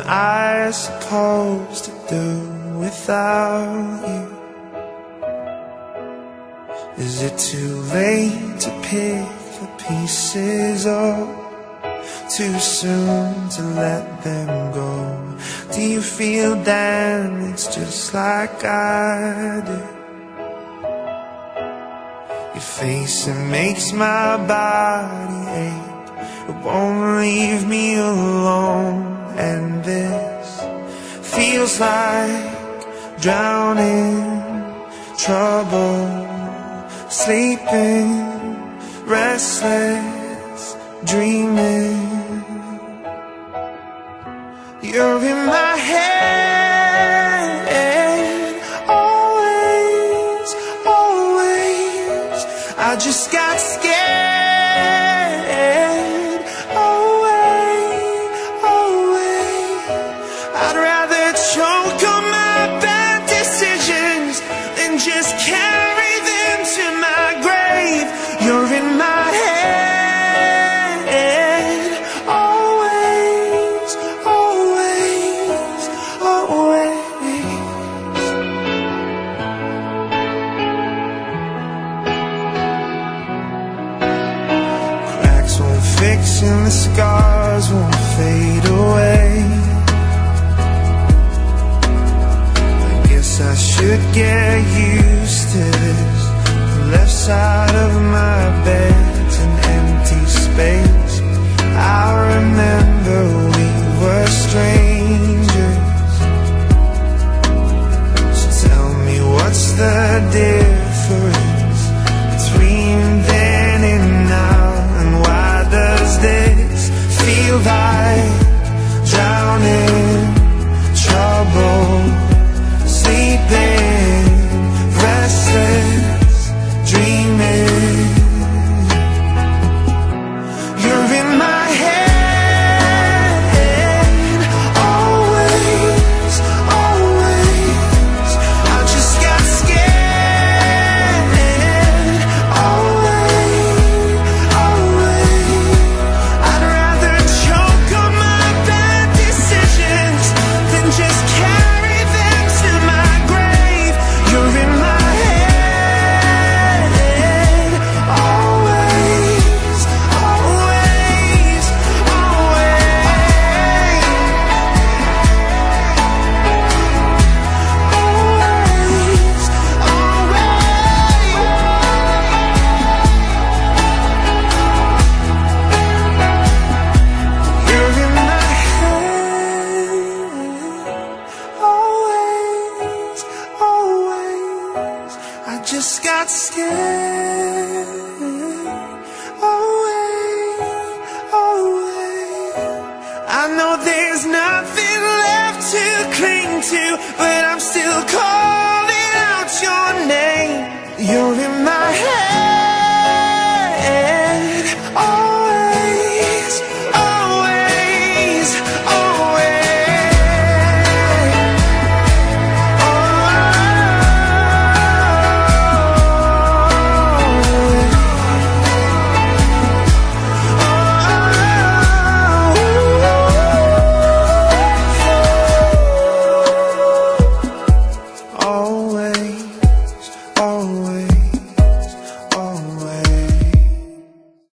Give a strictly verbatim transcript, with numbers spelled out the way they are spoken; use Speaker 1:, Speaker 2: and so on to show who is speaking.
Speaker 1: I supposed to do without you? Is it too late to pick the pieces up? Too soon to let them go? Do you feel damaged just like I do? Your face, it makes my body ache. It won't leave me alone. And this feels like drowning, trouble, sleeping, restless, dreaming. You're in my head, always, always. I just got scared, away, away. I'd rather choke on my bad decisions than just carry them to my grave. You're in my head, always, always, always. Cracks won't fix and the scars won't fade away. I guess I should get used to this. The left side of my bed's an empty space. I remember we were strangers. So tell me, what's the difference between then and now? And why does this feel like drowning, trouble, sleeping, restless, dreaming? You're in my head, always, always. I just got scared, away, away. I'd rather choke on my bad decisions than just carry them to my grave. You're in my head, always, always, always, always, always. You're in my head, always, always. I just got scared, away, away. I know there's nothing left to cling to, but I'm still calling out your name. You're in my head.